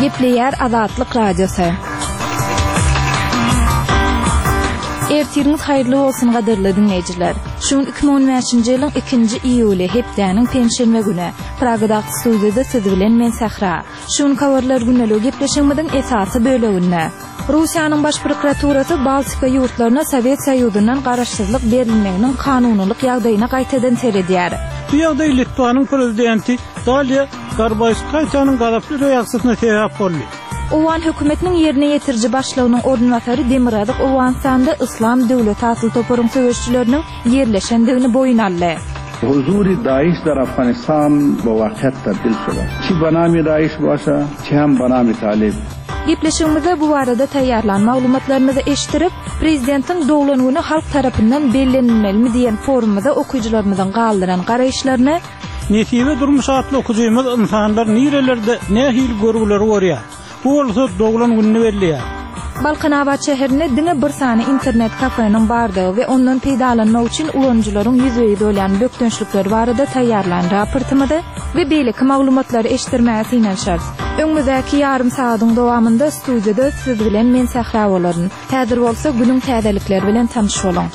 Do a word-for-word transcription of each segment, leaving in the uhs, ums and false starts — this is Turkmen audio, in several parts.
Gepleyer Azatlyk Radiosu. Ertiriniz hayırlı olsun gaderli dinleyiciler. Şun iki bin on beşinji ýylyň ikinji iýuly hepdäniň penşenme güni. Pragadaky studiýada siz bilen men Sahra. Şun kawarlar güneligi gepleşigimiň esasy böleginde. Russiýanyň baş prokuraturasy Baltika ýurtlaryna Sowet Soýuzynyň garaşsyzlyk berilmeginiň kanunylyk ýagdaýyna gaýtadan seredýär. Bu ýagdaý Litvanyň prezidenti Dalia Grybauskaitanyň garaply reaksiýasyna sebäp boldy. Owan hökümetiniň ýerine ýetirji başlygynyň ornatary Demiradaky Owansanda Islam Döwleti asyl toparyň söwüşçileriniň ýerleşendigini boyun aldy. Huzuri Daesh dar Afganistan bu wagtda dilşuda. Çi banamy Daesh başa, çi hem banamy Talib. Gepleşigimizde bu arada taýýarlan maglumatlaryny eşitirip, prezidentiň doglangyny halk tarapyndan bellenilmeli diýen forumda okuyjylarymyzdan galdyran garaýşlaryny Netibe durmuş atly okujymyz insanlar nirelerde nähil görgüleri görýär. Bu olsa doglan günni berliýär. Balkanawat şäherine diňe bir sany internet kafenyň bardygy we ondan peýdalanmak üçin ulanjylaryň ýüzüňe dolan bökdönçlikleri barada taýýarlan raportymyda we beýleki maglumatlary eşitdirmäsi inen şart. Öňümüzdäki ýarym saatyň dowamında studiýada siz bilen men Sahra bolaryn. Häzir bolsa günüň täzelikleri bilen tanyş bolun.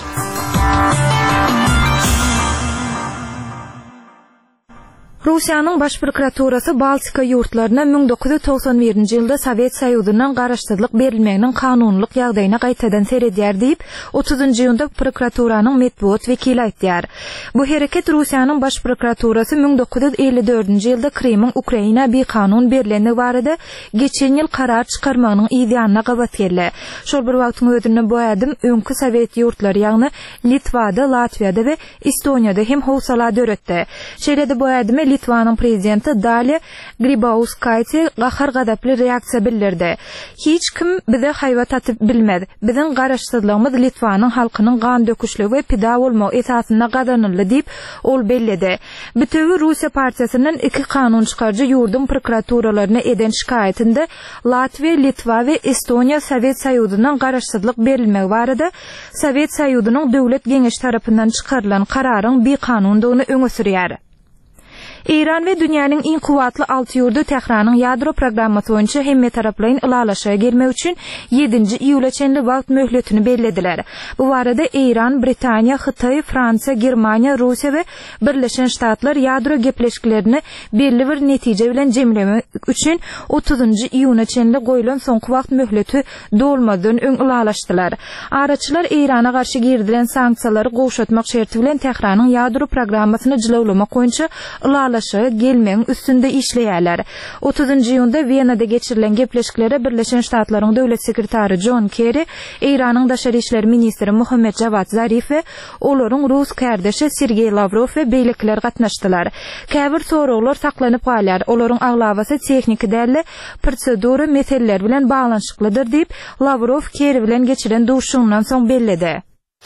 Russiýanyň baş prokuraturasy Baltika ýurtlaryna bin dokuz yüz togson birinji ýylda Sowet Soýuzynyň garaşsyzlyk berilmeginiň kanunylyk ýagdaýyna gaýtadan seredýär diýip otuzunjy ýylda prokuraturasyň medbuat wekili aýtdyar. Bu hereket Russiýanyň baş prokuraturasy bin dokuz yüz elli dördünji ýylda Krimiň Ukraina bir kanun berileni barada geçen ýyl karar çykarmagynyň ýa-da gabat geldi. Şol bir wagtyň ödünde bu adam öňkü Sowet ýurtlary ýagny Litvada, Latviýada we Estoniýada hem howsala döretdi. Şeýlede bu adam Litvanyň prezidenti Dalia Grybauskaitė gahar gadaply reaksiýa bildirdi. Hiç kim bize haýwat atyp bilmedi. Biziň garaşsyzlygymyz Litvanyň halkynyň gan döküşligi we pida bolmagy esasyna gadanyldy diýip ol belledi. Bütöwi Russiýa partiýasynyň iki kanun çykarjy ýurdun prokuraturalarına eden şikaýetinde Latviýa, Litwa we Estoniýa Sowet Soýuzynyň garaşsyzlyk berilmegi barada Sowet Soýuzynyň döwlet geňeşi tarapyndan çykarylan kararyň bir kanundygyny öňe sürýär. İran ve dünyanın en kuvvetli altı yurdu Tehranyň ýadro programmasy boýunça hemme taraplaryň ilalaşa gelmek üçin yedinji iýule çenli wagt möhletini bellediler. Bu barada İran, Britaniýa, Hytaý, Fransiýa, Germaniýa, Russiýa we Birleşen Ştatlar ýadro gepleşiklerini belli bir netije bilen jemlemek üçin otuzunjy iýuna çenli goýulan soňky wagt möhleti dolmadan öň ilalaşdylar. Araçylar İrana garşy girdilen sanksiýalary gowşatmak şerti bilen Tehranyň ýadro programmasyny jylawlamak boýunça laşa gelmeň üstünde işleýärler. otuzunjy ýylda Vienada geçirilen gepleşiklere Birleşen Ştatlaryň döwlet sekretary John Kerry, İranyň daşary işler ministri Mohammad Javad Zarif we olaryň Rus kardeşi Sergey Lavrov we beýlekler gatnaşdylar. Käbir soraglar saklanyp galýar. Olaryň aglawasy tehnik däli prosedury meseleler bilen baglanyşyklydyr diýip Lavrov Kerry bilen geçiren duşundan soň belledi.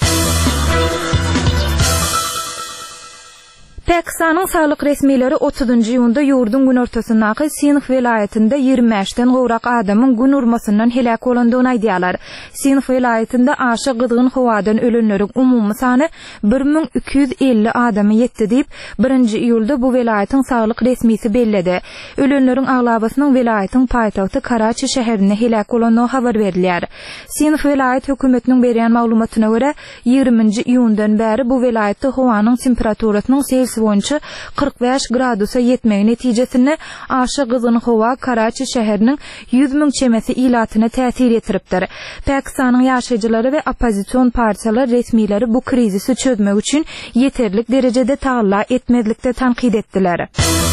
Pakistanyň saglyk resmiýetleri otuzunjy ýylda ýurdun gün ortasyndaky Sinf vilayetinde ýigirmi beşden gowrak adamyň gün urmasyndan helak bolandygyny aýdýarlar. Sinf vilayetinde aşy gyzgyn howadan ölenleriň umumy sany bir min iki yüz elli adamy ýetdi diýip birinji iýulda bu vilayetiň saglyk resmiýeti belledi. Ölenleriň aglabasynyň vilayetiň paýtagty Karachi şäherine helak bolandygy habar berilýär. Sinf vilayet hökümetiniň berýän maglumatyna görä ýigriminji iýundan bäri bu vilayetde howanyň temperaturasynyň boyunca kırk beş gradusa yetmegi netijesinde aşy gyzgyn howa Karachi şäheriniň yüz min çemesi ilatyna täsir etiripdir. Pakistanyň ýaşaýjylary we opozisiýon partiýalary resmiýetleri bu krizisi çözmek üçin yeterlik derejede taýla etmedlikde tanqid etdiler.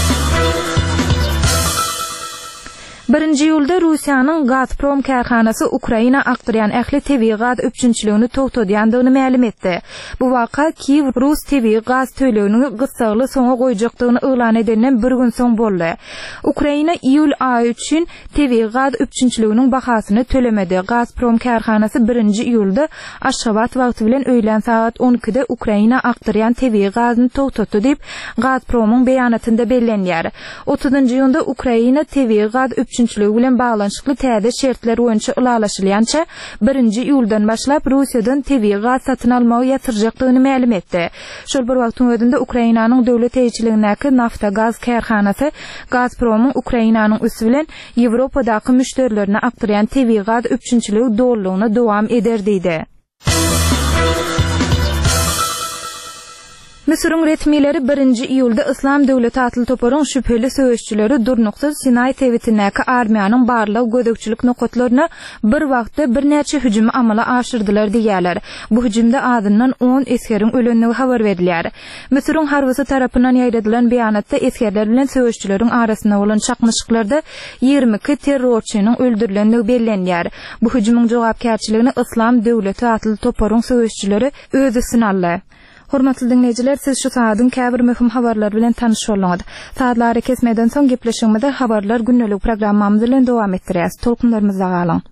Birinji ýylda Russiýanyň Gazprom karhanasy Ukraina akdyrýan ähli tebii gaz öpçünçiligini togtadýandygyny ma'lum etdi. Bu waka Kiýew Rus tebii gaz tölegini gysgaly soňa goýjakdygyny elan edenden bir gün soň boldy. Ukraina iýul aýy üçin tebii gaz öpçünçiliginiň bahasyny tölemedi. Gazprom karhanasy birinji iýulda Aşgabat wagty bilen öýlen saat on ikide Ukraina akdyrýan tebii gazyny togtatdy diýip Gazpromyň beýanatynda bellenýär. otuzunjy ýylda Ukraina tebii gaz üçinçiligi bilen baglanşykly täze şertler boýunça ulalaşylýança birinji iýuldan başlap Russiýadan tebii gaz satyn almagy ýatyrjakdygyny ma'lum etdi. Şol bir wagtyň özünde Ukrainanyň döwlet eýçiligindäki nafta gaz kärhanasy Gazpromyň Ukrainanyň üstü bilen Ýewropadaky müşterilerine aktarýan tebii gaz üçinçiligi dolulugyna dowam eder diýdi. Mısır'ın retmileri birinji iýulda İslam Döwleti atly toparyň şüpheli söýüşçileri durnuksuz Sinay tewitindäki armiýanyň barlyk gödekçilik nokatlaryna bir wagtda bir näçe hüjüm amala aşyrdylar diýerler. Bu hüjümde adyndan on eskeriň ölenligi habar berilýär. Mısır'ın harbysy tarapyndan ýaýradylan beýanatda eskerler bilen söýüşçileriň arasynda bolan çakmyşyklarda ýigirme iki terrorçynyň öldürilenligi bellenýär. Bu hüjümyň jogapkärçiligini İslam Döwleti atly toparyň söýüşçileri özü synaldy. Hormatly dinleyijiler, siz şu saatyň käbir möhüm habarlar bilen tanyş bolňyz. Saatlary kesmeden soň gepleşigimizde habarlar günnelik programmamyz bilen dowam etdirýäs. Tolkunlarymyzda galyň.